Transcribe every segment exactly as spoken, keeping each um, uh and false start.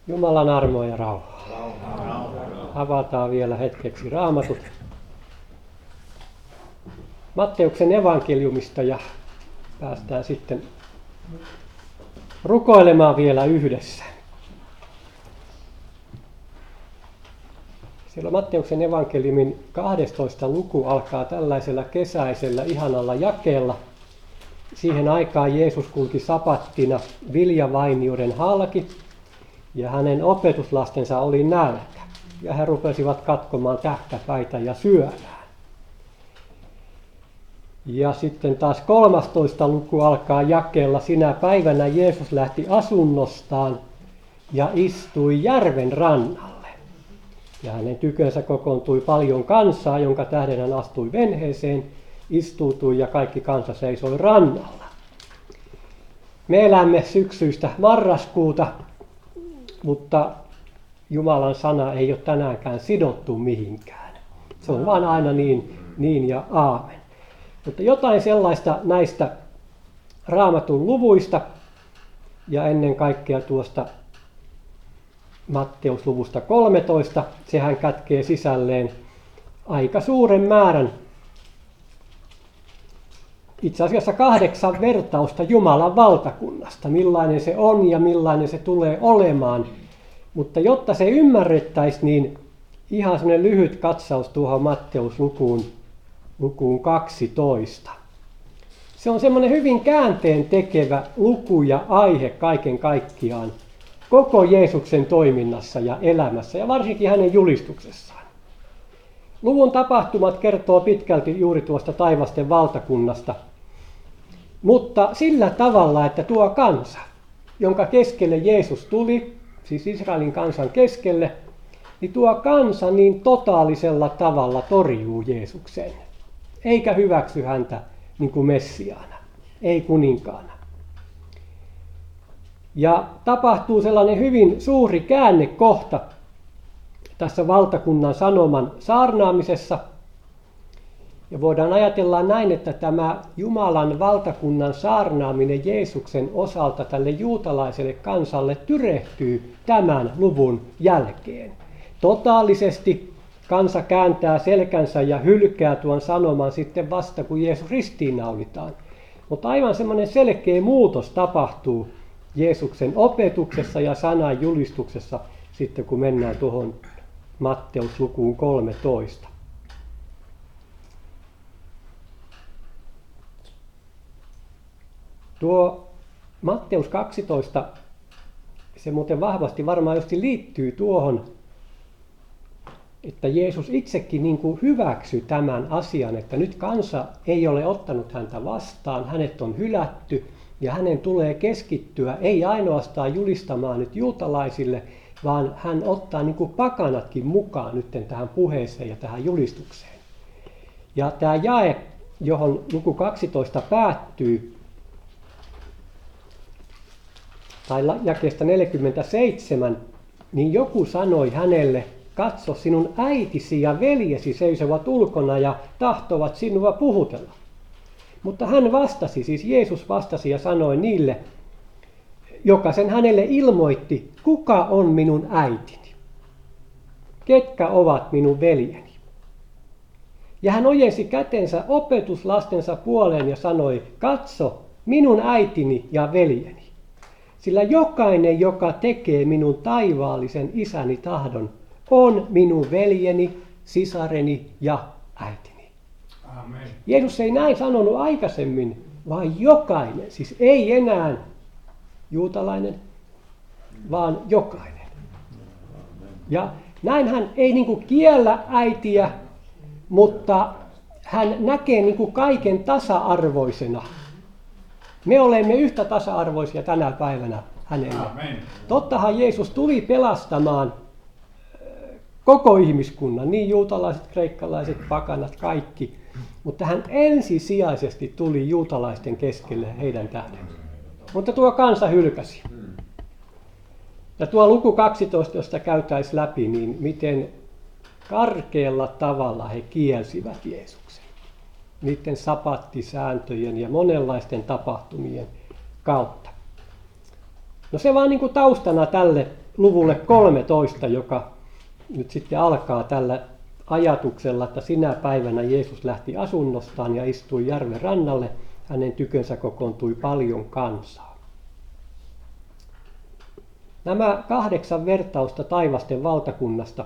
Jumalan armoa ja rauhaa. Avataan vielä hetkeksi Raamatut Matteuksen evankeliumista ja päästään sitten rukoilemaan vielä yhdessä. Siellä Matteuksen evankeliumin kahdestoista luku alkaa tällaisella kesäisellä ihanalla jakeella. Siihen aikaan Jeesus kulki sapattina viljavainioiden halki ja hänen opetuslastensa oli nälkä. Ja he rupesivat katkomaan tähkäpäitä ja syömään. Ja sitten taas kolmastoista luku alkaa jakeella. Sinä päivänä Jeesus lähti asunnostaan ja istui järven rannalle. Ja hänen tykönsä kokoontui paljon kansaa, jonka tähden hän astui venheeseen, istuutui ja kaikki kansa seisoi rannalla. Me elämme syksyistä marraskuuta, mutta Jumalan sana ei ole tänäänkään sidottu mihinkään. Se on vaan aina niin, niin ja aamen. Mutta jotain sellaista näistä Raamatun luvuista ja ennen kaikkea tuosta Matteusluvusta kolmetoista, sehän kätkee sisälleen aika suuren määrän, itse asiassa kahdeksan vertausta Jumalan valtakunnasta, millainen se on ja millainen se tulee olemaan. Mutta jotta se ymmärrettäisiin, niin ihan semmoinen lyhyt katsaus tuohon Matteuslukuun lukuun kaksitoista. Se on semmoinen hyvin käänteen tekevä luku ja aihe kaiken kaikkiaan koko Jeesuksen toiminnassa ja elämässä ja varsinkin hänen julistuksessaan. Luvun tapahtumat kertoo pitkälti juuri tuosta taivasten valtakunnasta, mutta sillä tavalla, että tuo kansa, jonka keskelle Jeesus tuli, siis Israelin kansan keskelle, niin tuo kansa niin totaalisella tavalla torjuu Jeesuksen, eikä hyväksy häntä niin kuin Messiaana, ei kuninkaana. Ja tapahtuu sellainen hyvin suuri käännekohta tässä valtakunnan sanoman saarnaamisessa. Ja voidaan ajatella näin, että tämä Jumalan valtakunnan saarnaaminen Jeesuksen osalta tälle juutalaiselle kansalle tyrehtyy tämän luvun jälkeen. Totaalisesti kansa kääntää selkänsä ja hylkää tuon sanoman sitten vasta, kun Jeesus ristiinnaulitaan. Mutta aivan semmoinen selkeä muutos tapahtuu Jeesuksen opetuksessa ja sanan julistuksessa sitten, kun mennään tuohon Matteuslukuun kolmetoista. Tuo Matteus kaksitoista, se muuten vahvasti varmaan just liittyy tuohon, että Jeesus itsekin niin kuin hyväksyi tämän asian, että nyt kansa ei ole ottanut häntä vastaan, hänet on hylätty ja hänen tulee keskittyä ei ainoastaan julistamaan nyt juutalaisille, vaan hän ottaa niin kuin pakanatkin mukaan nyt tähän puheeseen ja tähän julistukseen. Ja tämä jae, johon luku kaksitoista päättyy, tai jakeesta neljäkymmentäseitsemän, niin joku sanoi hänelle, katso, sinun äitisi ja veljesi seisovat ulkona ja tahtovat sinua puhutella. Mutta hän vastasi, siis Jeesus vastasi ja sanoi niille, joka sen hänelle ilmoitti, kuka on minun äitini, ketkä ovat minun veljeni. Ja hän ojensi kätensä opetuslastensa puoleen ja sanoi, katso, minun äitini ja veljeni. Sillä jokainen, joka tekee minun taivaallisen isäni tahdon, on minun veljeni, sisareni ja äitini. Amen. Jeesus ei näin sanonut aikaisemmin, vaan jokainen, siis ei enää juutalainen, vaan jokainen. Ja näin hän ei niin kuin kiellä äitiä, mutta hän näkee niin kuin kaiken tasa-arvoisena. Me olemme yhtä tasa-arvoisia tänä päivänä hänelle. Amen. Tottahan Jeesus tuli pelastamaan koko ihmiskunnan, niin juutalaiset, kreikkalaiset, pakanat, kaikki. Mutta hän ensisijaisesti tuli juutalaisten keskelle heidän tähden. Mutta tuo kansa hylkäsi. Ja tuo luku kaksitoista, josta käytäisiin läpi, niin miten karkealla tavalla he kielsivät Jeesuksen. Niiden sapattisääntöjen ja monenlaisten tapahtumien kautta. No se vaan niin kuin taustana tälle luvulle kolmetoista, joka nyt sitten alkaa tällä ajatuksella, että sinä päivänä Jeesus lähti asunnostaan ja istui järven rannalle. Hänen tykönsä kokoontui paljon kansaa. Nämä kahdeksan vertausta taivasten valtakunnasta,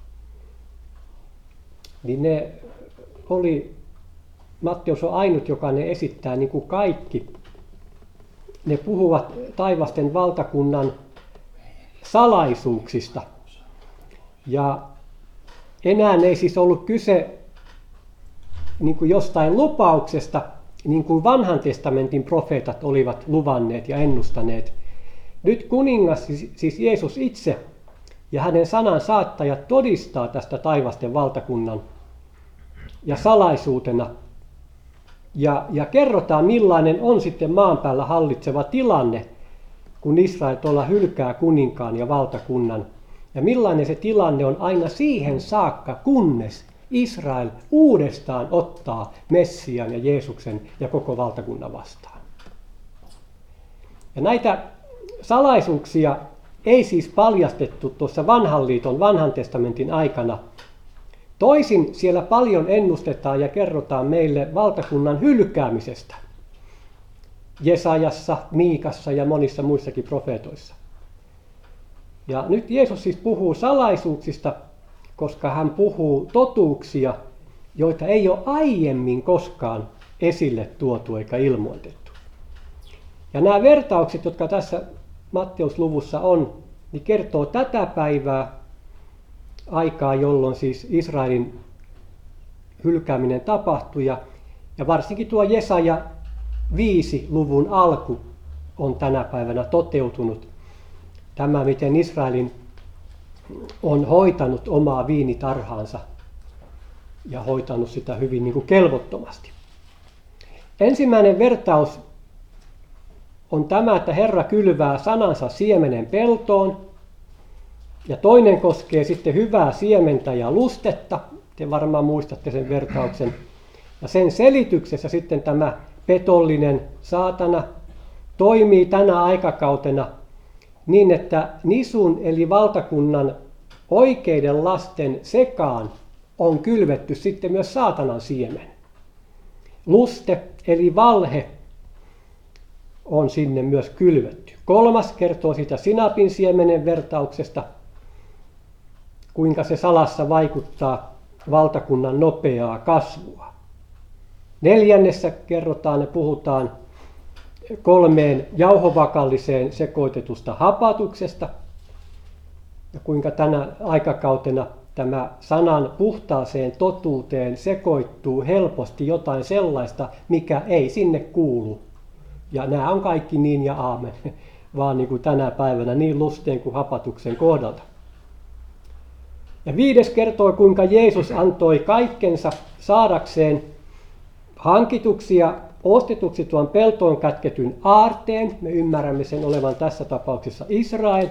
niin ne oli, Matteus on ainut, joka ne esittää niin kuin kaikki. Ne puhuvat taivasten valtakunnan salaisuuksista. Ja enää ei siis ollut kyse niin kuin jostain lupauksesta, niin kuin vanhan testamentin profeetat olivat luvanneet ja ennustaneet. Nyt kuningas, siis Jeesus itse ja hänen sanan saattajat todistaa tästä taivasten valtakunnan ja salaisuutena. Ja, ja kerrotaan, millainen on sitten maan päällä hallitseva tilanne, kun Israel tuolla hylkää kuninkaan ja valtakunnan. Ja millainen se tilanne on aina siihen saakka, kunnes Israel uudestaan ottaa Messian ja Jeesuksen ja koko valtakunnan vastaan. Ja näitä salaisuuksia ei siis paljastettu tuossa vanhan liiton, vanhan testamentin aikana. Toisin siellä paljon ennustetaan ja kerrotaan meille valtakunnan hylkäämisestä. Jesajassa, Miikassa ja monissa muissakin profeetoissa. Ja nyt Jeesus siis puhuu salaisuuksista, koska hän puhuu totuuksia, joita ei ole aiemmin koskaan esille tuotu eikä ilmoitettu. Ja nämä vertaukset, jotka tässä Matteusluvussa on, niin kertoo tätä päivää, aikaa, jolloin siis Israelin hylkääminen tapahtui. Ja, ja varsinkin tuo Jesaja viisi luvun alku on tänä päivänä toteutunut. Tämä, miten Israelin on hoitanut omaa viinitarhaansa ja hoitanut sitä hyvin niin kuin kelvottomasti. Ensimmäinen vertaus on tämä, että Herra kylvää sanansa siemenen peltoon. Ja toinen koskee sitten hyvää siementä ja lustetta. Te varmaan muistatte sen vertauksen. Ja sen selityksessä sitten tämä petollinen saatana toimii tänä aikakautena niin, että nisun eli valtakunnan oikeiden lasten sekaan on kylvetty sitten myös saatanan siemen. Luste eli valhe on sinne myös kylvetty. Kolmas kertoo sitä sinapin siemenen vertauksesta, kuinka se salassa vaikuttaa valtakunnan nopeaa kasvua. Neljännessä kerrotaan ja puhutaan kolmeen jauhovakalliseen sekoitetusta hapatuksesta, ja kuinka tänä aikakautena tämä sanan puhtaaseen totuuteen sekoittuu helposti jotain sellaista, mikä ei sinne kuulu. Ja nämä on kaikki niin ja aamen, vaan niin kuin tänä päivänä niin lusteen kuin hapatuksen kohdalta. Ja viides kertoo, kuinka Jeesus antoi kaikkensa saadakseen hankituksi ja ostetuksi tuon peltoon kätketyn aarteen. Me ymmärrämme sen olevan tässä tapauksessa Israel.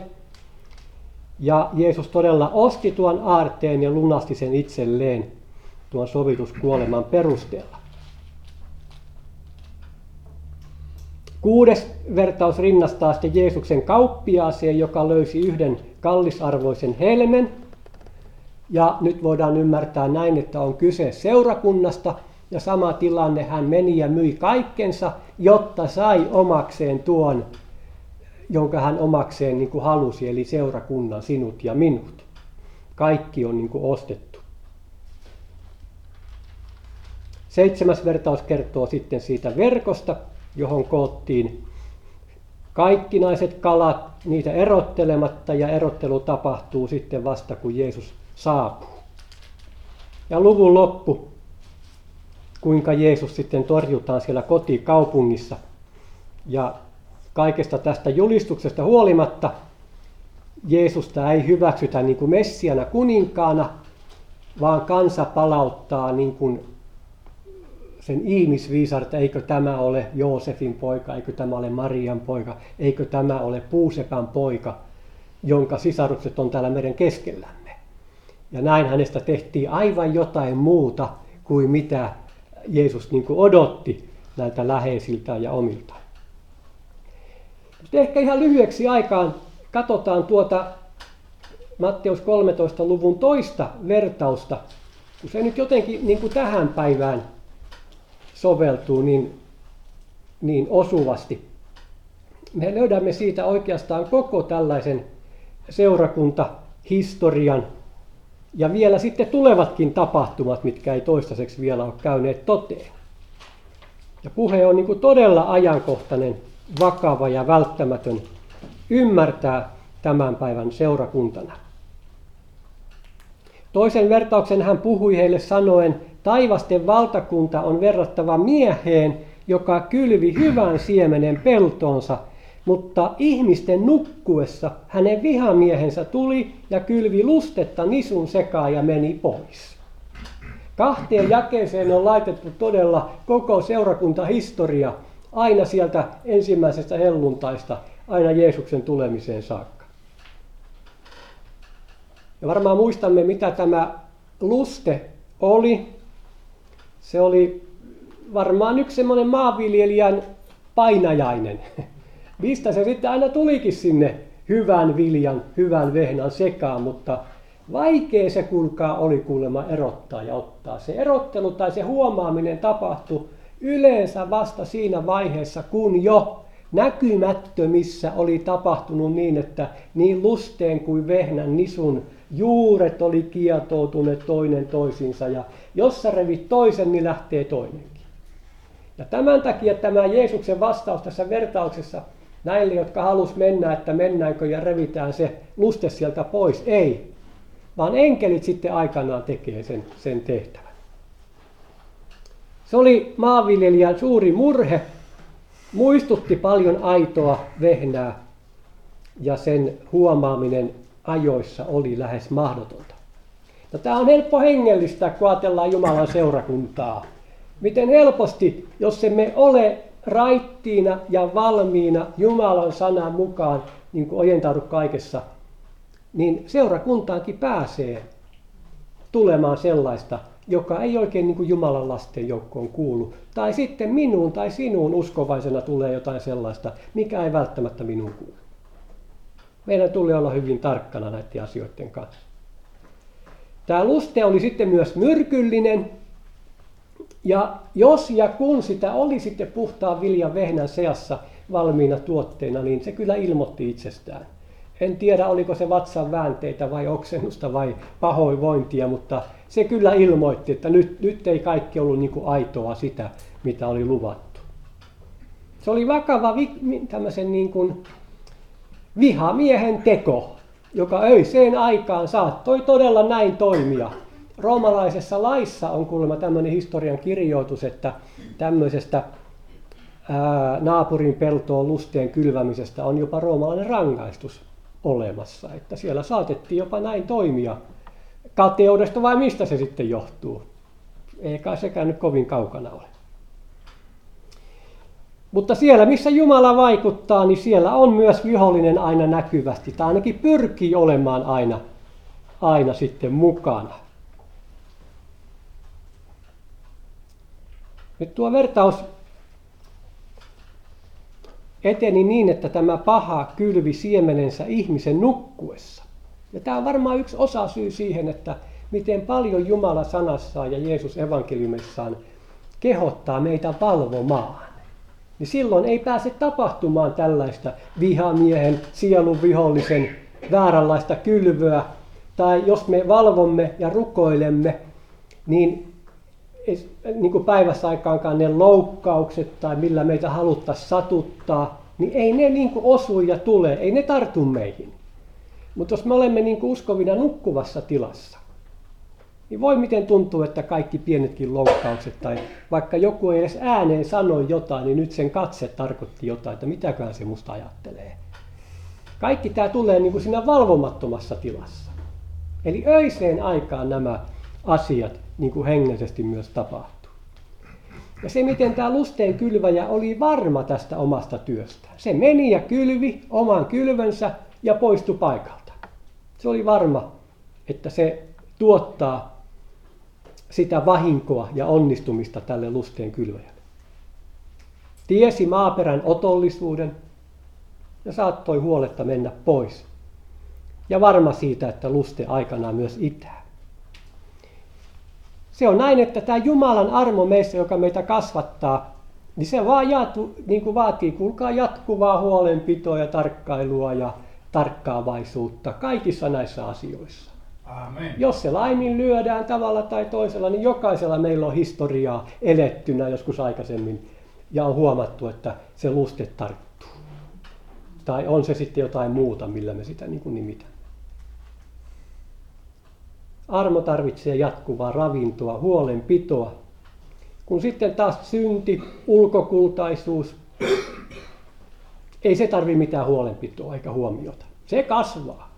Ja Jeesus todella osti tuon aarteen ja lunasti sen itselleen tuon sovituskuoleman perusteella. Kuudes vertaus rinnastaa sitten Jeesuksen kauppiaaseen, joka löysi yhden kallisarvoisen helmen. Ja nyt voidaan ymmärtää näin, että on kyse seurakunnasta. Ja sama tilanne, hän meni ja myi kaikkensa, jotta sai omakseen tuon, jonka hän omakseen niin kuin halusi, eli seurakunnan, sinut ja minut. Kaikki on niin kuin ostettu. Seitsemäs vertaus kertoo sitten siitä verkosta, johon koottiin kaikkinaiset kalat, niitä erottelematta, ja erottelu tapahtuu sitten vasta, kun Jeesus saapuu. Ja luvun loppu, kuinka Jeesus sitten torjutaan siellä kotikaupungissa. Ja kaikesta tästä julistuksesta huolimatta Jeesusta ei hyväksytä niin kuin Messiana kuninkaana, vaan kansa palauttaa niin kuin sen ihmisviisar, että eikö tämä ole Joosefin poika, eikö tämä ole Marian poika, eikö tämä ole Puusekan poika, jonka sisarukset on täällä meidän keskellämme. Ja näin hänestä tehtiin aivan jotain muuta kuin mitä Jeesus niin kuin odotti näiltä läheisiltään ja omiltaan. Mutta ehkä ihan lyhyeksi aikaan katsotaan tuota Matteus kolmetoista luvun toista vertausta, kun se nyt jotenkin niin kuin tähän päivään soveltuu niin, niin osuvasti. Me löydämme siitä oikeastaan koko tällaisen seurakuntahistorian ja vielä sitten tulevatkin tapahtumat, mitkä ei toistaiseksi vielä ole käyneet toteen. Ja puhe on niin kuin todella ajankohtainen, vakava ja välttämätön ymmärtää tämän päivän seurakuntana. Toisen vertauksen hän puhui heille sanoen, taivasten valtakunta on verrattava mieheen, joka kylvi hyvän siemenen peltoonsa, mutta ihmisten nukkuessa hänen vihamiehensä tuli ja kylvi lustetta nisun sekaan ja meni pois. Kahteen jakeeseen on laitettu todella koko seurakuntahistoria, aina sieltä ensimmäisestä helluntaista, aina Jeesuksen tulemiseen saakka. Ja varmaan muistamme, mitä tämä luste oli. Se oli varmaan yksi semmoinen maanviljelijän painajainen. Mistä se sitten aina tulikin sinne hyvän viljan, hyvän vehnän sekaan, mutta vaikea se kuulkaa oli kuulemma erottaa ja ottaa. Se erottelu tai se huomaaminen tapahtui yleensä vasta siinä vaiheessa, kun jo näkymättömissä oli tapahtunut niin, että niin lusteen kuin vehnän nisun juuret oli kietoutuneet toinen toisiinsa ja jos sä revit toisen, niin lähtee toinenkin. Ja tämän takia tämä Jeesuksen vastaus tässä vertauksessa näille, jotka halus mennä, että mennäänkö ja revitään se luste sieltä pois, ei. Vaan enkelit sitten aikanaan tekee sen, sen tehtävän. Se oli maanviljelijän suuri murhe, muistutti paljon aitoa vehnää ja sen huomaaminen ajoissa oli lähes mahdotonta. No, tämä on helppo hengellistä, kun ajatellaan Jumalan seurakuntaa. Miten helposti, jos emme ole raittiina ja valmiina Jumalan sanan mukaan, niin kuin ojentaudu kaikessa, niin seurakuntaankin pääsee tulemaan sellaista, joka ei oikein niin kuin Jumalan lasten joukkoon kuulu. Tai sitten minuun tai sinuun uskovaisena tulee jotain sellaista, mikä ei välttämättä minuun kuulu. Meidän tulee olla hyvin tarkkana näiden asioiden kanssa. Tämä luste oli sitten myös myrkyllinen. Ja jos ja kun sitä oli sitten puhtaan viljan vehnän seassa valmiina tuotteina, niin se kyllä ilmoitti itsestään. En tiedä, oliko se vatsan väänteitä vai oksennusta vai pahoinvointia, mutta se kyllä ilmoitti, että nyt, nyt ei kaikki ollut niin kuin aitoa sitä, mitä oli luvattu. Se oli vakava vi, tämmöisen niin kuin vihamiehen teko, joka öiseen aikaan saattoi todella näin toimia. Roomalaisessa laissa on kuulemma tämmöinen historian kirjoitus, että tämmöisestä ää, naapurin peltoon lusteen kylvämisestä on jopa roomalainen rangaistus olemassa. Että siellä saatettiin jopa näin toimia. Kateudesta vai mistä se sitten johtuu? Eikä sekään nyt kovin kaukana ole. Mutta siellä, missä Jumala vaikuttaa, niin siellä on myös vihollinen aina näkyvästi. Tai ainakin pyrkii olemaan aina, aina sitten mukana. Nyt tuo vertaus eteni niin, että tämä paha kylvi siemenensä ihmisen nukkuessa. Ja tämä on varmaan yksi osa syy siihen, että miten paljon Jumala sanassaan ja Jeesus evankeliumissaan kehottaa meitä valvomaan. Niin silloin ei pääse tapahtumaan tällaista vihamiehen, sielun vihollisen, vääränlaista kylvöä. Tai jos me valvomme ja rukoilemme, niin niin kuin päivässä aikaankaan ne loukkaukset tai millä meitä haluttaisiin satuttaa, niin ei ne niin kuin osu ja tule, ei ne tartu meihin. Mutta jos me olemme niin kuin uskovina nukkuvassa tilassa, niin voi miten tuntuu, että kaikki pienetkin loukkaukset tai vaikka joku ei edes ääneen sanoi jotain, niin nyt sen katse tarkoitti jotain, että mitäköhän se musta ajattelee. Kaikki tämä tulee niin kuin siinä valvomattomassa tilassa. Eli öiseen aikaan nämä asiat niin kuin hengellisesti myös tapahtuu. Ja se, miten tämä lusteen kylväjä oli varma tästä omasta työstään. Se meni ja kylvi oman kylvönsä ja poistui paikalta. Se oli varma, että se tuottaa sitä vahinkoa ja onnistumista tälle lusteen kylväjälle. Tiesi maaperän otollisuuden ja saattoi huoletta mennä pois. ja varma siitä, että luste aikanaan myös itää. Se on näin, että tämä Jumalan armo meissä, joka meitä kasvattaa, niin se vaan jaatu, niin kuin vaatii, kuulkaa, jatkuvaa huolenpitoa ja tarkkailua ja tarkkaavaisuutta kaikissa näissä asioissa. Amen. Jos se laiminlyödään tavalla tai toisella, niin jokaisella meillä on historiaa elettynä joskus aikaisemmin ja on huomattu, että se luste tarttuu. Tai on se sitten jotain muuta, millä me sitä niin kuin nimitämme. Armo tarvitsee jatkuvaa ravintoa, huolenpitoa. Kun sitten taas synti, ulkokultaisuus, ei se tarvitse mitään huolenpitoa eikä huomiota. Se kasvaa.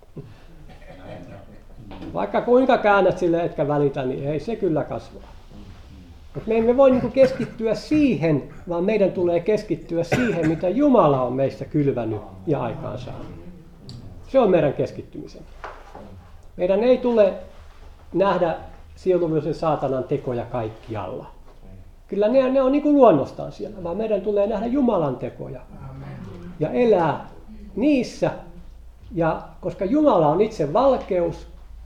Vaikka kuinka käännät sille etkä välitä, niin ei se kyllä kasvaa. Mutta me emme voi niin keskittyä siihen, vaan meidän tulee keskittyä siihen, mitä Jumala on meistä kylvänyt ja aikaansaanut. Se on meidän keskittymisen. Meidän ei tule nähdä sielullisen saatanan tekoja kaikkialla. Kyllä ne, ne on niin kuin luonnostaan siellä, vaan meidän tulee nähdä Jumalan tekoja ja elää niissä. Ja koska Jumala on itse valkeus,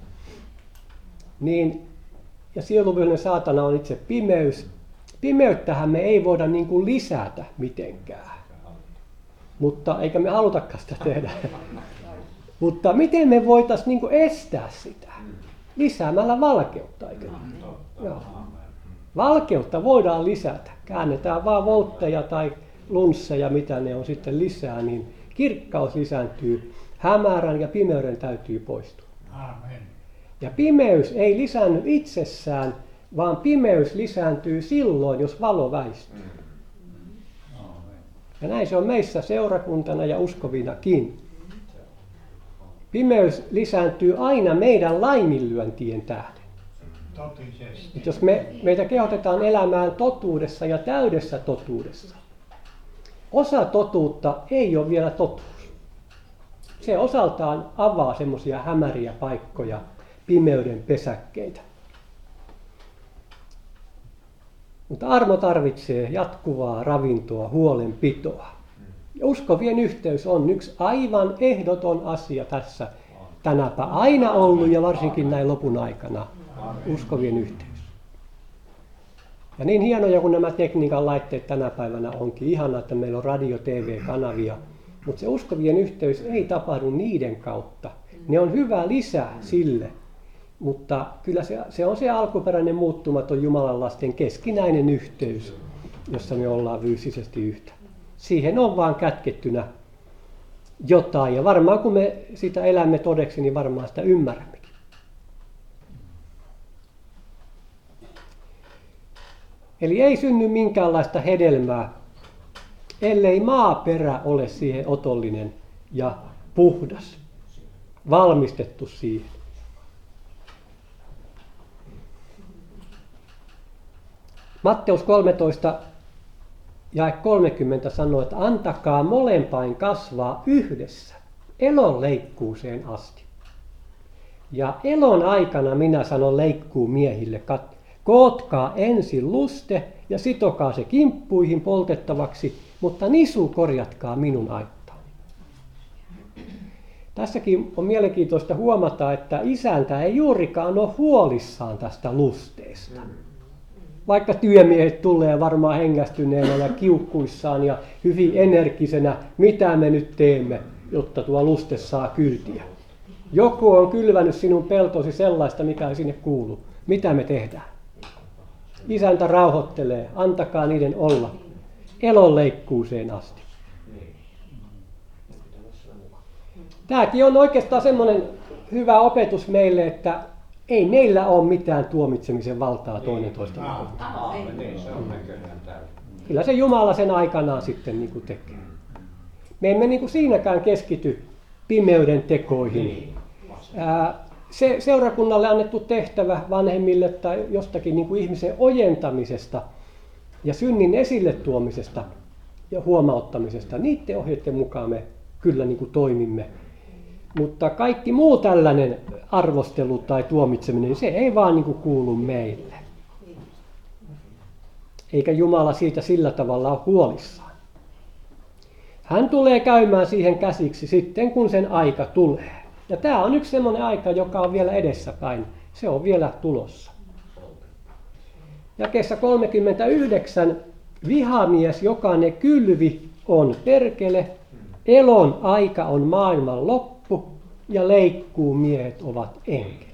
niin, ja sielullinen saatana on itse pimeys, pimeyttähän me ei voida niin kuin lisätä mitenkään. Mutta eikä me halutakaan sitä tehdä. Mutta miten me voitaisiin niin kuin estää sitä? Lisäämällä valkeutta, eikö niin? Joo. Valkeutta voidaan lisätä. Käännetään vaan voltteja tai lunsseja, mitä ne on sitten lisää, niin kirkkaus lisääntyy. Hämärän ja pimeyden täytyy poistua. Amen. Ja pimeys ei lisäänny itsessään, vaan pimeys lisääntyy silloin, jos valo väistyy. Ja näin se on meissä seurakuntana ja uskovinakin. Pimeys lisääntyy aina meidän laiminlyöntien tähden. Totisesti. Jos me, meitä kehotetaan elämään totuudessa ja täydessä totuudessa. Osa totuutta ei ole vielä totuus. Se osaltaan avaa semmoisia hämäriä paikkoja, pimeyden pesäkkeitä. Mutta armo tarvitsee jatkuvaa ravintoa, huolenpitoa. Ja uskovien yhteys on yksi aivan ehdoton asia tässä tänäpä aina ollut ja varsinkin näin lopun aikana. Uskovien yhteys. Ja niin hienoja kuin nämä tekniikan laitteet tänä päivänä onkin, ihana, että meillä on radio, T V-kanavia, mutta se uskovien yhteys ei tapahdu niiden kautta. Ne on hyvä lisä sille, mutta kyllä se, se on se alkuperäinen muuttumaton Jumalan lasten keskinäinen yhteys, jossa me ollaan fyysisesti yhtä. Siihen on vaan kätkettynä jotain ja varmaan kun me sitä elämme todeksi, niin varmaan sitä ymmärrämmekin. Eli ei synny minkäänlaista hedelmää, ellei maaperä ole siihen otollinen ja puhdas, valmistettu siihen. Matteus kolmetoista jae kolmekymmentä sanoo, että antakaa molempain kasvaa yhdessä elon leikkuuseen asti. Ja elon aikana minä sanon leikkuu miehille, kootkaa ensin luste ja sitokaa se kimppuihin poltettavaksi, mutta nisu korjatkaa minun aittaani. Tässäkin on mielenkiintoista huomata, että isäntä ei juurikaan ole huolissaan tästä lusteesta. Vaikka työmiehet tulee varmaan hengästyneenä ja kiukkuissaan ja hyvin energisenä, mitä me nyt teemme, jotta tuo luste saa kyltiä. Joku on kylvänyt sinun peltosi sellaista, mikä ei sinne kuulu. Mitä me tehdään? Isäntä rauhoittelee, antakaa niiden olla elon leikkuuseen asti. Tämäkin on oikeastaan semmoinen hyvä opetus meille, että ei meillä ole mitään tuomitsemisen valtaa toinen toista. Kyllä se Jumala sen aikanaan sitten niin kuin tekee. Me emme niin kuin siinäkään keskity pimeyden tekoihin. Ää, se seurakunnalle annettu tehtävä vanhemmille tai jostakin niin kuin ihmisen ojentamisesta ja synnin esille tuomisesta ja huomauttamisesta, niiden ohjeiden mukaan me kyllä niin kuin toimimme. Mutta kaikki muu tällainen arvostelu tai tuomitseminen, se ei vaan niin kuin kuulu meille. Eikä Jumala siitä sillä tavalla ole huolissaan. Hän tulee käymään siihen käsiksi sitten, kun sen aika tulee. Ja tämä on yksi semmoinen aika, joka on vielä edessäpäin. Se on vielä tulossa. Jakeessa kolmekymmentäyhdeksän, vihamies, joka ne kylvi, on perkele, elon aika on maailman loppu ja leikkuumiehet ovat enkelit.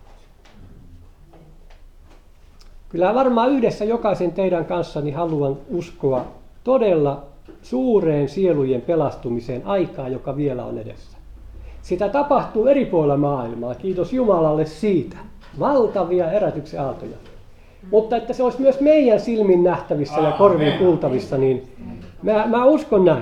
Kyllä varmaan yhdessä jokaisen teidän kanssani haluan uskoa todella suureen sielujen pelastumiseen aikaa, joka vielä on edessä. Sitä tapahtuu eri puolilla maailmaa, kiitos Jumalalle siitä. Valtavia herätyksen aaltoja. Mutta että se olisi myös meidän silmin nähtävissä ja korvin kuultavissa, niin mä, mä uskon näin.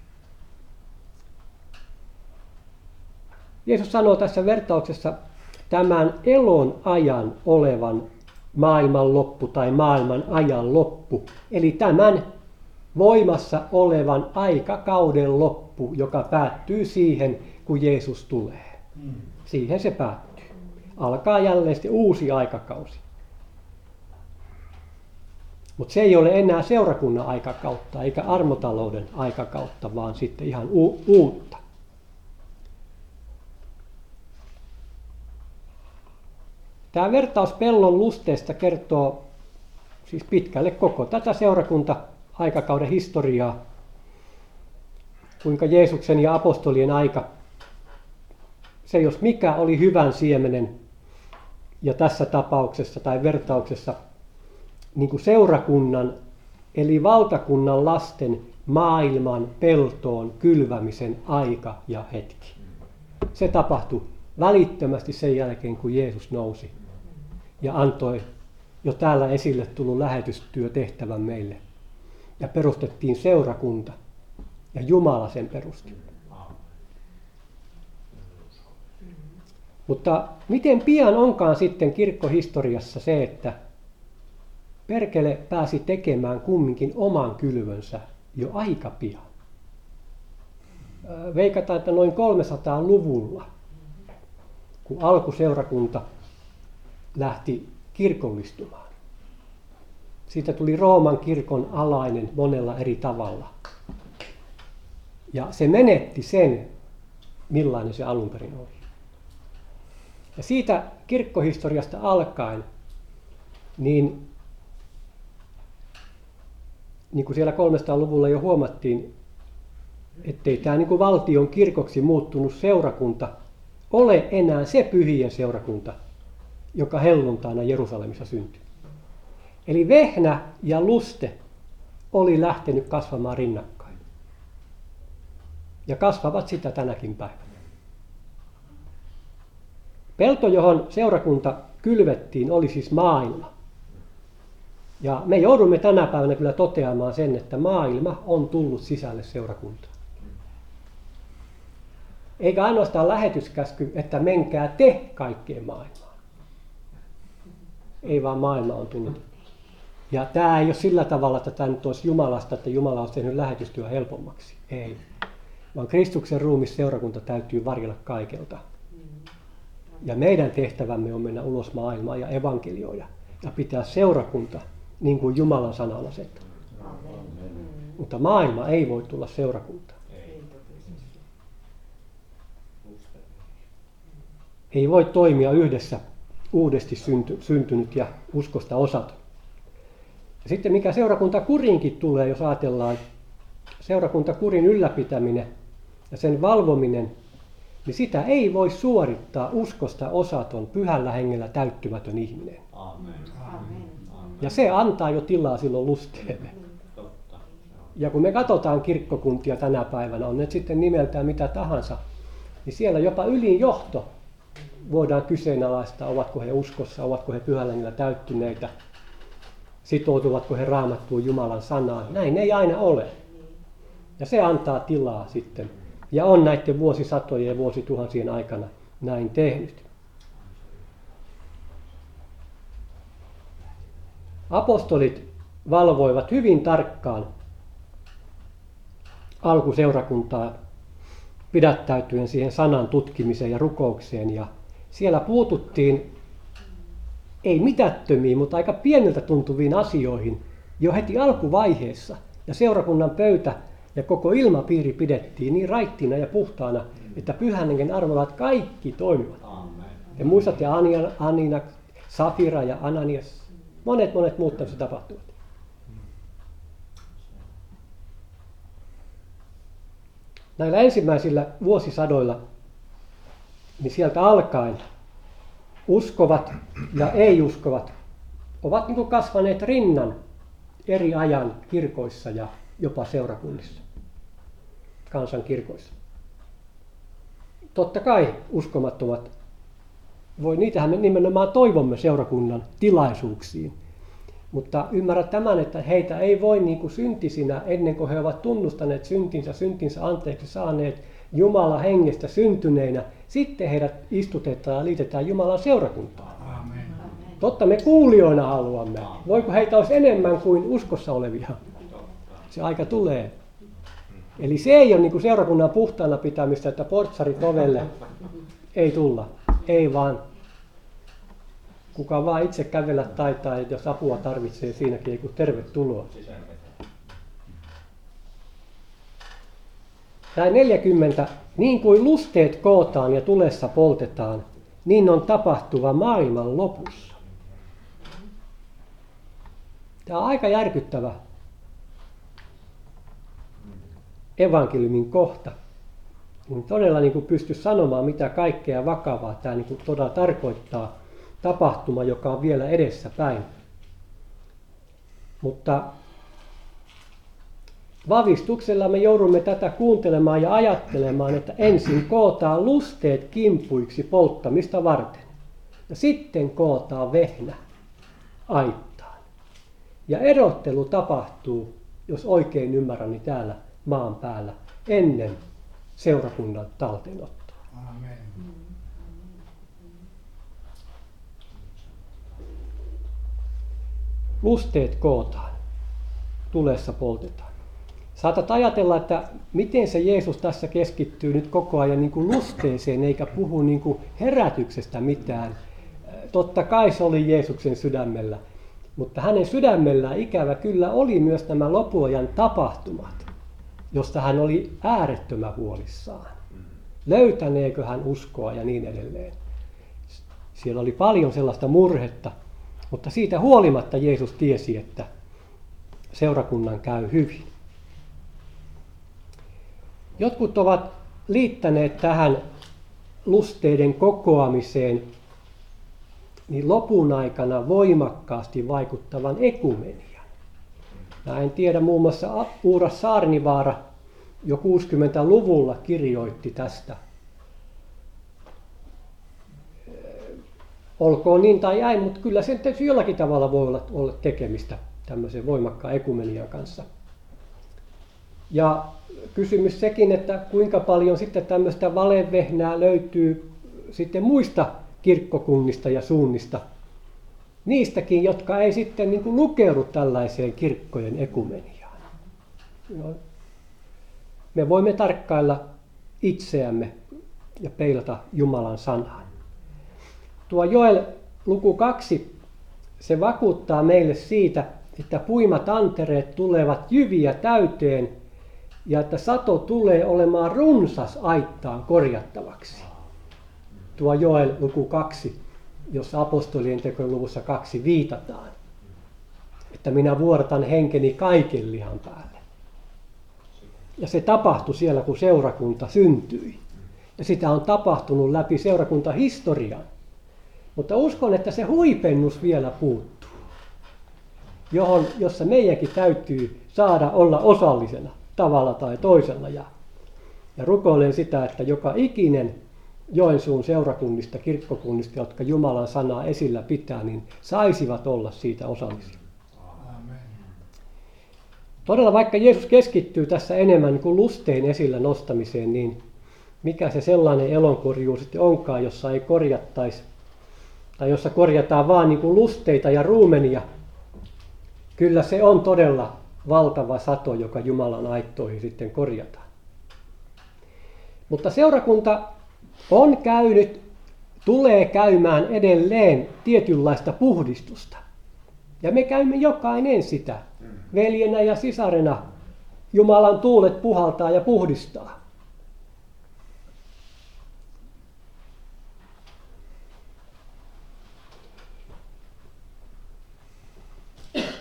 Jeesus sanoo tässä vertauksessa tämän elon ajan olevan maailman loppu tai maailman ajan loppu. Eli tämän voimassa olevan aikakauden loppu, joka päättyy siihen, kun Jeesus tulee. Siihen se päättyy. Alkaa jälleen sitten uusi aikakausi. Mutta se ei ole enää seurakunnan aikakautta eikä armotalouden aikakautta, vaan sitten ihan u- uutta. Tämä vertaus pellon lusteesta kertoo siis pitkälle koko tätä seurakunta-aikakauden historiaa, kuinka Jeesuksen ja apostolien aika, se jos mikä oli hyvän siemenen, ja tässä tapauksessa tai vertauksessa niin kuin seurakunnan eli valtakunnan lasten maailman peltoon kylvämisen aika ja hetki. Se tapahtui välittömästi sen jälkeen, kun Jeesus nousi ja antoi jo täällä esille tullut lähetystyötehtävän meille. Ja perustettiin seurakunta ja Jumala sen perusti. Mutta miten pian onkaan sitten kirkkohistoriassa se, että perkele pääsi tekemään kumminkin oman kylvönsä jo aika pian. Veikataan, että noin kolmesataaluvulla, kun alkuseurakunta lähti kirkollistumaan. Siitä tuli Rooman kirkon alainen monella eri tavalla. Ja se menetti sen, millainen se alun perin oli. Ja siitä kirkkohistoriasta alkaen, niin niin kuin siellä kolmesataaluvulla jo huomattiin, ettei tämä niin kuin valtion kirkoksi muuttunut seurakunta ole enää se pyhien seurakunta, joka helluntaina Jerusalemissa syntyi. Eli vehnä ja luste oli lähtenyt kasvamaan rinnakkain. Ja kasvavat sitä tänäkin päivänä. Pelto, johon seurakunta kylvettiin, oli siis maailma. Ja me joudumme tänä päivänä kyllä toteamaan sen, että maailma on tullut sisälle seurakuntaan. Eikä ainoastaan lähetyskäsky, että menkää te kaikkeen maailmaan. Ei vaan maailma on tullut. Ja tämä ei ole sillä tavalla, että tämä nyt olisi Jumalasta, että Jumala olisi tehnyt lähetystyö helpommaksi. Ei. Vaan Kristuksen ruumis seurakunta täytyy varjella kaikelta. Ja meidän tehtävämme on mennä ulos maailmaan ja evankelioida. Ja pitää seurakunta niin kuin Jumalan sana on asettanut. Mutta maailma ei voi tulla seurakuntaan. Ei voi toimia yhdessä uudesti synty, syntynyt ja uskosta osat. Ja sitten mikä seurakuntakurinkin tulee, jos ajatellaan seurakuntakurin ylläpitäminen ja sen valvominen, niin sitä ei voi suorittaa uskosta osaton, pyhällä hengellä täyttymätön ihminen. Amen. Amen. Ja se antaa jo tilaa silloin lusteelle. Ja kun me katsotaan kirkkokuntia tänä päivänä, on ne sitten nimeltään mitä tahansa, niin siellä jopa ylin johto voidaan kyseenalaistaa, ovatko he uskossa, ovatko he pyhällä hengellä täyttyneitä, sitoutuvatko he raamattuun Jumalan sanaan. Näin ei aina ole. Ja se antaa tilaa sitten. Ja on näiden vuosisatojen ja vuosituhansien aikana näin tehnyt. Apostolit valvoivat hyvin tarkkaan alkuseurakuntaa pidättäytyen siihen sanan tutkimiseen ja rukoukseen. Ja siellä puututtiin ei mitättömiin, mutta aika pieniltä tuntuviin asioihin jo heti alkuvaiheessa. Ja seurakunnan pöytä ja koko ilmapiiri pidettiin niin raittina ja puhtaana, että Pyhän Hengen armollat kaikki toimivat. Amen. Te muistatte Anina, Anina, Safira ja Ananias. Monet, monet muut tämmöiset tapahtuvat. Näillä ensimmäisillä vuosisadoilla, niin sieltä alkaen uskovat ja ei-uskovat ovat niin kuin kasvaneet rinnan eri ajan kirkoissa ja jopa seurakunnissa, kansankirkoissa. Totta kai uskomattomat, voi, niitähän me nimenomaan toivomme seurakunnan tilaisuuksiin, mutta ymmärrät tämän, että heitä ei voi niin kuin syntisinä, ennen kuin he ovat tunnustaneet syntinsä, syntinsä anteeksi saaneet, Jumala hengestä syntyneinä, sitten heidät istutetaan ja liitetään Jumalan seurakuntaan. Amen. Totta me kuulijoina haluamme. Voiko heitä olisi enemmän kuin uskossa olevia? Se aika tulee. Eli se ei ole niin kuin seurakunnan puhtaana pitämistä, että portsarit ovelle ei tulla. Ei vaan. Kuka vaan itse kävellä taitaa, että jos apua tarvitsee siinäkin, ei kun tervetuloa. Tämä neljäkymmentä, niin kuin lusteet kootaan ja tulessa poltetaan, niin on tapahtuva maailman lopussa. Tämä on aika järkyttävä evankeliumin kohta. Niin todella niin kuin pysty sanomaan, mitä kaikkea vakavaa tämä niin kuin todella tarkoittaa, tapahtuma, joka on vielä edessä päin. Mutta vavistuksella me joudumme tätä kuuntelemaan ja ajattelemaan, että ensin kootaan lusteet kimpuiksi polttamista varten. Ja sitten kootaan vehnä aittaan. Ja erottelu tapahtuu, jos oikein ymmärrän, niin täällä maan päällä ennen seurakunnan talteenottoa. Amen. Lusteet kootaan, tulessa poltetaan. Saatat ajatella, että miten se Jeesus tässä keskittyy nyt koko ajan niin kuin lusteeseen, eikä puhu niin kuin herätyksestä mitään. Totta kai se oli Jeesuksen sydämellä, mutta hänen sydämellään ikävä kyllä oli myös nämä lopuajan tapahtumat, josta hän oli äärettömän huolissaan. Löytäneekö hän uskoa ja niin edelleen. Siellä oli paljon sellaista murhetta, mutta siitä huolimatta Jeesus tiesi, että seurakunnan käy hyvin. Jotkut ovat liittäneet tähän lusteiden kokoamiseen niin lopun aikana voimakkaasti vaikuttavan ekumenian. Mä en tiedä, muun muassa Uura Saarnivaara jo kuusikymmentäluvulla kirjoitti tästä. Olkoon niin tai ei, mutta kyllä sen jollakin tavalla voi olla, olla tekemistä tämmöisen voimakkaan ekumenian kanssa. Ja kysymys sekin, että kuinka paljon sitten tämmöistä valevehnää löytyy sitten muista kirkkokunnista ja suunnista. Niistäkin, jotka ei sitten niin kuin lukeudu tällaiseen kirkkojen ekumeniaan. No, me voimme tarkkailla itseämme ja peilata Jumalan sanaan. Tuo Joel luku kaksi, se vakuuttaa meille siitä, että puimatantereet tulevat jyviä täyteen ja että sato tulee olemaan runsas aittaan korjattavaksi. Tuo Joel luku kaksi, jossa apostolien tekojen luvussa kaksi viitataan, että minä vuoratan henkeni kaiken lihan päälle. Ja se tapahtui siellä, kun seurakunta syntyi. Ja sitä on tapahtunut läpi seurakuntahistorian. Mutta uskon, että se huipennus vielä puuttuu, johon, jossa meidänkin täytyy saada olla osallisena tavalla tai toisella. Ja, ja rukoilen sitä, että joka ikinen Joensuun seurakunnista, kirkkokunnista, jotka Jumalan sanaa esillä pitää, niin saisivat olla siitä osallisia. Amen. Todella vaikka Jeesus keskittyy tässä enemmän kuin lusteen esillä nostamiseen, niin mikä se sellainen elonkorjuu sitten onkaan, jossa ei korjattaisi, tai jossa korjataan vaan niin kuin lusteita ja ruumenia. Kyllä se on todella valtava sato, joka Jumalan aittoihin sitten korjataan. Mutta seurakunta on käynyt, tulee käymään edelleen tietynlaista puhdistusta. Ja me käymme jokainen sitä. Veljenä ja sisarena Jumalan tuulet puhaltaa ja puhdistaa.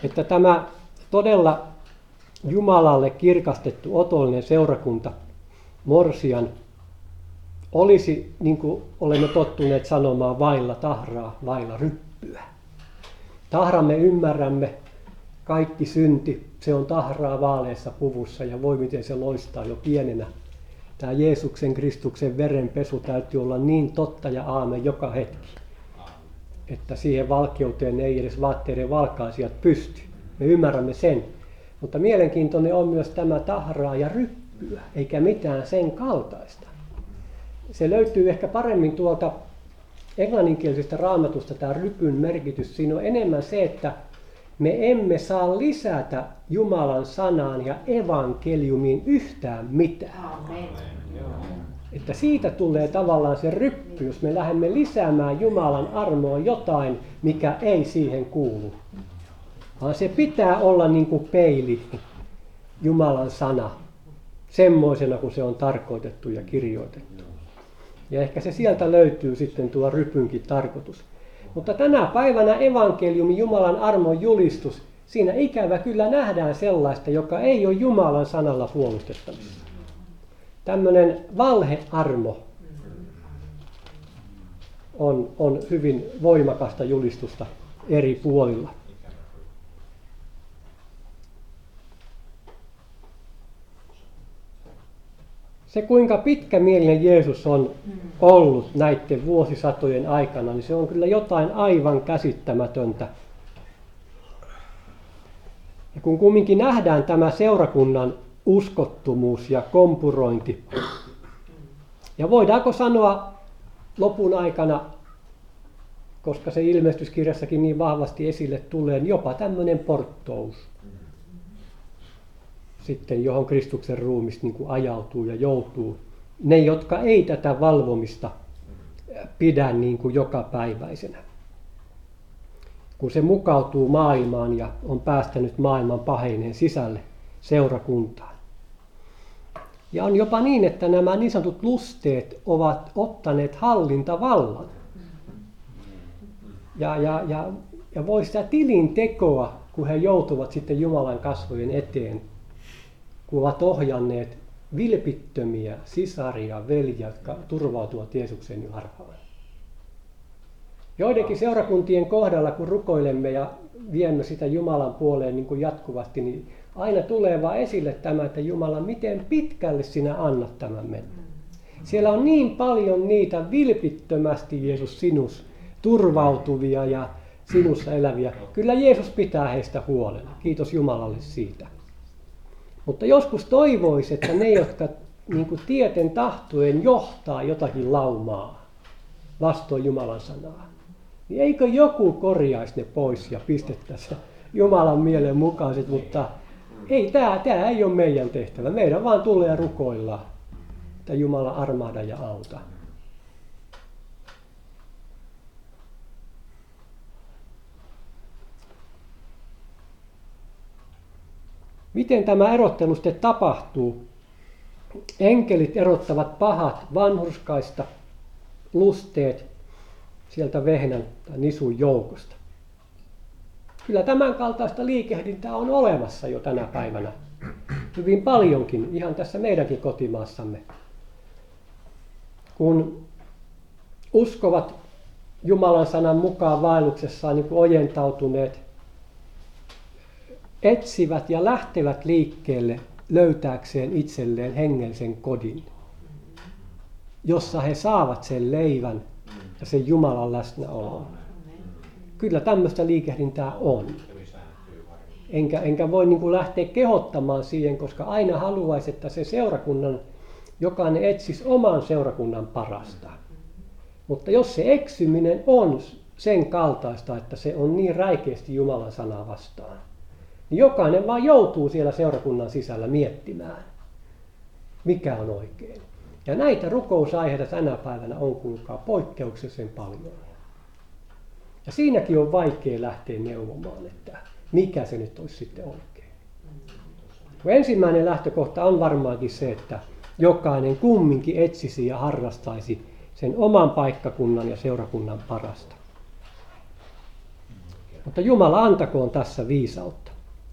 että tämä todella Jumalalle kirkastettu otollinen seurakunta, Morsian, olisi, niin kuin olemme tottuneet sanomaan, vailla tahraa, vailla ryppyä. Tahra me ymmärrämme, kaikki synti, se on tahraa vaaleassa puvussa ja voi miten se loistaa jo pienenä. Tämä Jeesuksen Kristuksen verenpesu täytyy olla niin totta ja aamen joka hetki, että siihen valkeuteen ei edes vaatteiden valkaisijat pysty. Me ymmärrämme sen. Mutta mielenkiintoinen on myös tämä tahraa ja ryppyä, eikä mitään sen kaltaista. Se löytyy ehkä paremmin tuolta englanninkielisestä raamatusta, tämä rypyn merkitys. Siinä on enemmän se, että me emme saa lisätä Jumalan sanaan ja evankeliumiin yhtään mitään. Amen. Että siitä tulee tavallaan se ryppy, jos me lähdemme lisäämään Jumalan armoon jotain, mikä ei siihen kuulu. Vaan se pitää olla niin kuin peili, Jumalan sana, semmoisena kuin se on tarkoitettu ja kirjoitettu. Ja ehkä se sieltä löytyy sitten tuo rypynkin tarkoitus. Mutta tänä päivänä evankeliumi, Jumalan armon julistus, siinä ikävä kyllä nähdään sellaista, joka ei ole Jumalan sanalla puolustettavissa. Tämmöinen valhearmo on, on hyvin voimakasta julistusta eri puolilla. Se, kuinka pitkämielinen Jeesus on ollut näiden vuosisatojen aikana, niin se on kyllä jotain aivan käsittämätöntä. Ja kun kumminkin nähdään tämä seurakunnan uskottomuus ja kompurointi, ja voidaanko sanoa lopun aikana, koska se ilmestyskirjassakin niin vahvasti esille tulee, niin jopa tämmöinen porttous. Sitten johon Kristuksen ruumis niin kuin ajautuu ja joutuu. Ne, jotka ei tätä valvomista pidä niin kuin jokapäiväisenä. Kun se mukautuu maailmaan ja on päästänyt maailman paheineen sisälle seurakuntaan. Ja on jopa niin, että nämä niin sanotut lusteet ovat ottaneet hallintavallan. Ja, ja, ja, ja voi sitä tilin tekoa, kun he joutuvat sitten Jumalan kasvojen eteen, kun ovat ohjanneet vilpittömiä sisaria, veljiä, jotka turvautuvat Jeesuksen harhaan. Joidenkin seurakuntien kohdalla, kun rukoilemme ja viemme sitä Jumalan puoleen niin kuin jatkuvasti, niin aina tulee vaan esille tämä, että Jumala, miten pitkälle sinä annat tämän mennä. Siellä on niin paljon niitä vilpittömästi, Jeesus, sinus turvautuvia ja sinussa eläviä. Kyllä Jeesus pitää heistä huolen. Kiitos Jumalalle siitä. Mutta joskus toivoisi, että ne, jotka niin kuin tieten tahtoen johtaa jotakin laumaa vastoin Jumalan sanaa, niin eikö joku korjaisi ne pois ja pistettäisi Jumalan mielen mukaiset, mutta ei, tämä, tämä ei ole meidän tehtävä. Meidän vaan tulee rukoilla, että Jumala armahda ja auta. Miten tämä erottelu sitten tapahtuu? Enkelit erottavat pahat vanhurskaista, lusteet sieltä vehnän tai nisun joukosta. Kyllä tämän kaltaista liikehdintää on olemassa jo tänä päivänä. Hyvin paljonkin, ihan tässä meidänkin kotimaassamme. Kun uskovat Jumalan sanan mukaan vaelluksessaan niin kuin ojentautuneet, etsivät ja lähtevät liikkeelle löytääkseen itselleen hengellisen kodin, jossa he saavat sen leivän ja sen Jumalan läsnäolon. Kyllä tämmöistä liikehdintää on. Enkä, enkä voi niin kuin lähteä kehottamaan siihen, koska aina haluaisi, että se seurakunnan, jokainen etsisi oman seurakunnan parasta. Mutta jos se eksyminen on sen kaltaista, että se on niin räikeästi Jumalan sanaa vastaan, niin jokainen vaan joutuu siellä seurakunnan sisällä miettimään, mikä on oikein. Ja näitä rukousaiheita tänä päivänä on, kuulkaa, poikkeuksellisen paljon. Ja siinäkin on vaikea lähteä neuvomaan, että mikä se nyt olisi sitten oikein. Ensimmäinen lähtökohta on varmaankin se, että jokainen kumminkin etsisi ja harrastaisi sen oman paikkakunnan ja seurakunnan parasta. Mutta Jumala antakoon tässä viisautta.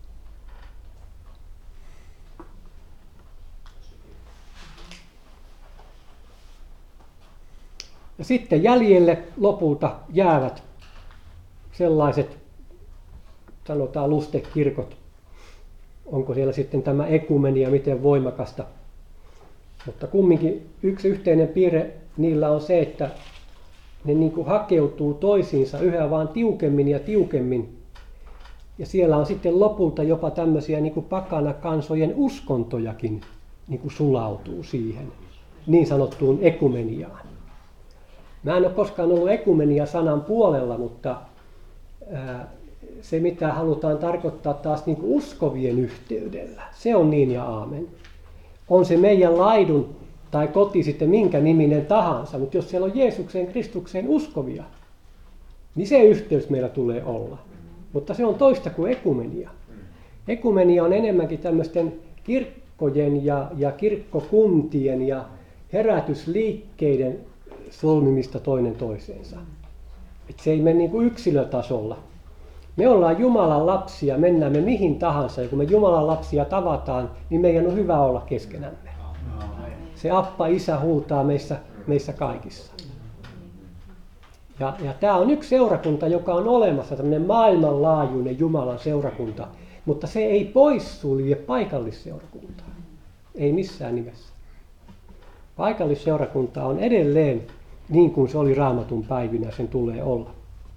Ja sitten jäljelle lopulta jäävät sellaiset, sanotaan lustekirkot. Onko siellä sitten tämä ekumenia miten voimakasta. Mutta kumminkin yksi yhteinen piirre niillä on se, että ne niin kuin hakeutuu toisiinsa yhä vaan tiukemmin ja tiukemmin. Ja siellä on sitten lopulta jopa tämmöisiä niin kuin pakanakansojen uskontojakin niin kuin sulautuu siihen niin sanottuun ekumeniaan. Mä en ole koskaan ollut ekumenia-sanan puolella, mutta ää, se mitä halutaan tarkoittaa taas niin kuin uskovien yhteydellä, se on niin ja aamen. On se meidän laidun tai koti sitten minkä niminen tahansa, mutta jos siellä on Jeesukseen, Kristukseen uskovia, niin se yhteys meillä tulee olla. Mutta se on toista kuin ekumenia. Ekumenia on enemmänkin tämmöisten kirkkojen ja, ja kirkkokuntien ja herätysliikkeiden solmimista toinen toiseensa. Et se ei mene niin kuin yksilötasolla. Me ollaan Jumalan lapsia, mennään me mihin tahansa, ja kun me Jumalan lapsia tavataan, niin meidän on hyvä olla keskenämme. Se Appa, Isä huutaa meissä, meissä kaikissa. Ja, ja tämä on yksi seurakunta, joka on olemassa, tämmöinen maailmanlaajuinen Jumalan seurakunta, mutta se ei poissulje paikallisseurakuntaa. Ei missään nimessä. Paikallisseurakunta on edelleen niin kuin se oli Raamatun päivinä, sen tulee olla.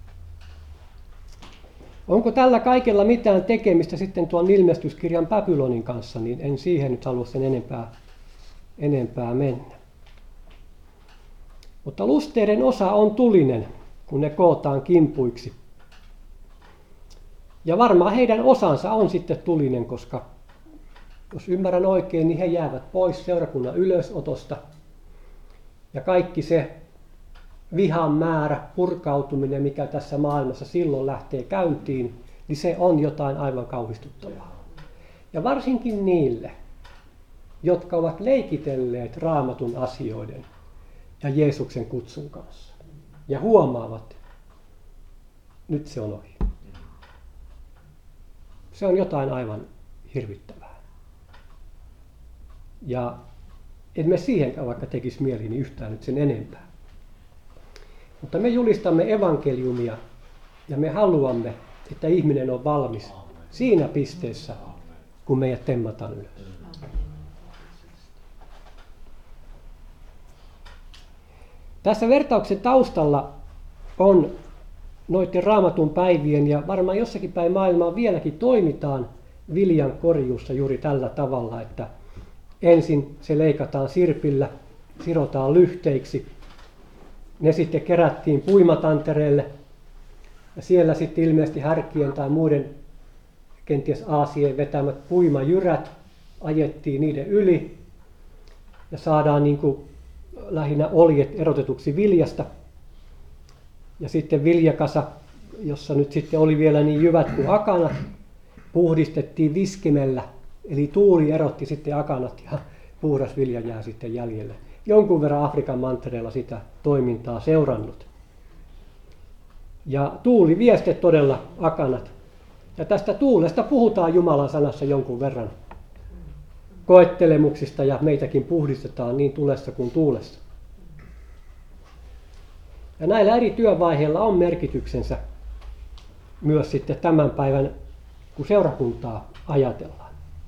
Onko tällä kaikella mitään tekemistä sitten tuon ilmestyskirjan Babylonin kanssa, niin en siihen nyt halua sen enempää, enempää mennä. Mutta lusteiden osa on tulinen, kun ne kootaan kimpuiksi. Ja varmaan heidän osansa on sitten tulinen, koska jos ymmärrän oikein, niin he jäävät pois seurakunnan ylösotosta. Ja kaikki se vihan määrä, purkautuminen, mikä tässä maailmassa silloin lähtee käyntiin, niin se on jotain aivan kauhistuttavaa. Ja varsinkin niille, jotka ovat leikitelleet Raamatun asioiden ja Jeesuksen kutsun kanssa. Ja huomaavat, nyt se on ohi. Se on jotain aivan hirvittävää. Ja emme siihen vaikka tekisi mieli niin yhtään nyt sen enempää. Mutta me julistamme evankeliumia ja me haluamme, että ihminen on valmis siinä pisteessä, kun meidät temmataan ylös. Tässä vertauksen taustalla on noiden Raamatun päivien ja varmaan jossakin päin maailmaa vieläkin toimitaan viljan korjuussa juuri tällä tavalla, että ensin se leikataan sirpillä, sirotaan lyhteiksi. Ne sitten kerättiin puimatantereelle ja siellä sitten ilmeisesti härkien tai muiden kenties aasien vetämät puimajyrät ajettiin niiden yli ja saadaan niin kuin lähinnä oljet erotetuksi viljasta. Ja sitten viljakasa, jossa nyt sitten oli vielä niin jyvät kuin akanat, puhdistettiin viskimellä, eli tuuli erotti sitten akanat ja puhdas vilja jää sitten jäljelle. Jonkun verran Afrikan mantereella sitä toimintaa seurannut. Ja tuuli vie sitten todella akanat. Ja tästä tuulesta puhutaan Jumalan sanassa jonkun verran. Koettelemuksista ja meitäkin puhdistetaan niin tulessa kuin tuulessa. Ja näillä eri työvaiheilla on merkityksensä myös sitten tämän päivän, kun seurakuntaa ajatellaan.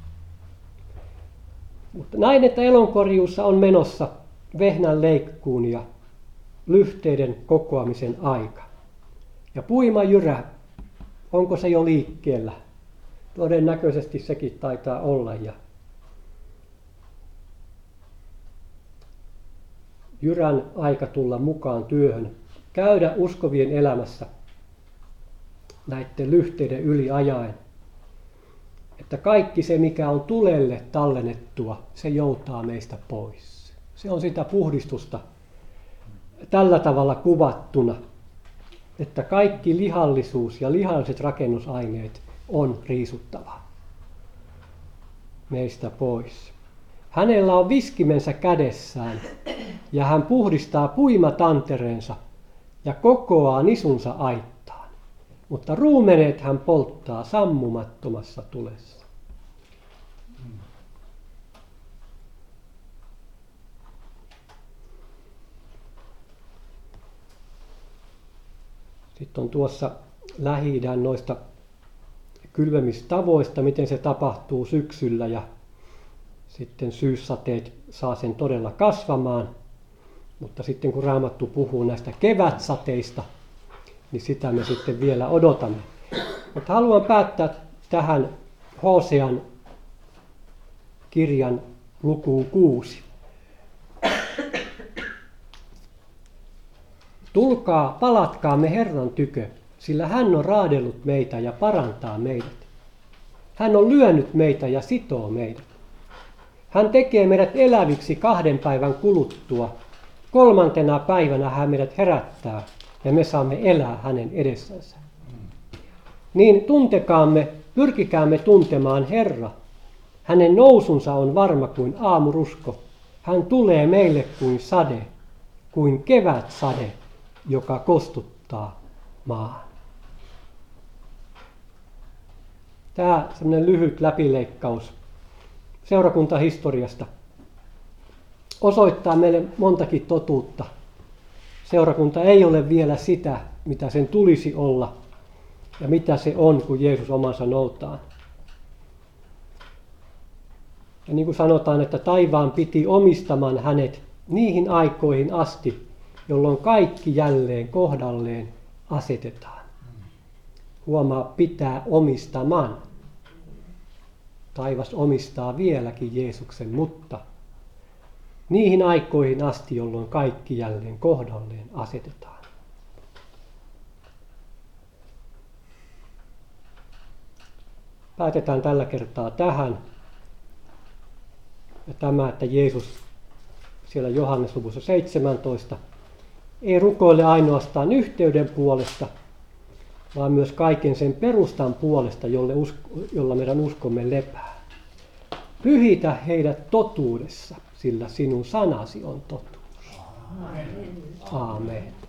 Mutta näin, että elonkorjuussa on menossa vehnän leikkuun ja lyhteiden kokoamisen aika. Ja puimajyrä, onko se jo liikkeellä? Todennäköisesti sekin taitaa olla. Ja jyrän aika tulla mukaan työhön, käydä uskovien elämässä näiden lyhteiden yli ajaen. Että kaikki se, mikä on tulelle tallennettua, se joutaa meistä pois. Se on sitä puhdistusta tällä tavalla kuvattuna, että kaikki lihallisuus ja lihalliset rakennusaineet on riisuttava meistä pois. Hänellä on viskimensä kädessään ja hän puhdistaa puimatantereensa ja kokoaa nisunsa aittaan. mutta ruumenet hän polttaa sammumattomassa tulessa. Sitten on tuossa Lähi-idän noista kylvämistavoista, miten se tapahtuu syksyllä ja sitten syyssateet saa sen todella kasvamaan. Mutta sitten kun Raamattu puhuu näistä kevätsateista, niin sitä me sitten vielä odotamme. Mutta haluan päättää tähän Hosean kirjan lukuun kuusi. Tulkaa, palatkaamme Herran tykö, sillä hän on raadellut meitä ja parantaa meidät. Hän on lyönyt meitä ja sitoo meidät. Hän tekee meidät eläviksi kahden päivän kuluttua. Kolmantena päivänä hän meidät herättää ja me saamme elää hänen edessänsä. Niin tuntekaamme, pyrkikäämme tuntemaan Herra. Hänen nousunsa on varma kuin aamurusko. Hän tulee meille kuin sade, kuin kevätsade, joka kostuttaa maahan. Tämä semmoinen lyhyt läpileikkaus seurakuntahistoriasta osoittaa meille montakin totuutta. Seurakunta ei ole vielä sitä, mitä sen tulisi olla ja mitä se on, kun Jeesus omansa noutaa. Ja niin kuin sanotaan, että taivaan piti omistaman hänet niihin aikoihin asti, jolloin kaikki jälleen kohdalleen asetetaan. Huomaa, pitää omistaman. Taivas omistaa vieläkin Jeesuksen, mutta niihin aikoihin asti, jolloin kaikki jälleen kohdalleen asetetaan. Päätetään tällä kertaa tähän. Ja tämä, että Jeesus siellä Johannesluvussa seitsemäntoista ei rukoile ainoastaan yhteyden puolesta, vaan myös kaiken sen perustan puolesta, jolle usko, jolla meidän uskomme lepää. Pyhitä heidät totuudessa, sillä sinun sanasi on totuus. Aamen. Aamen.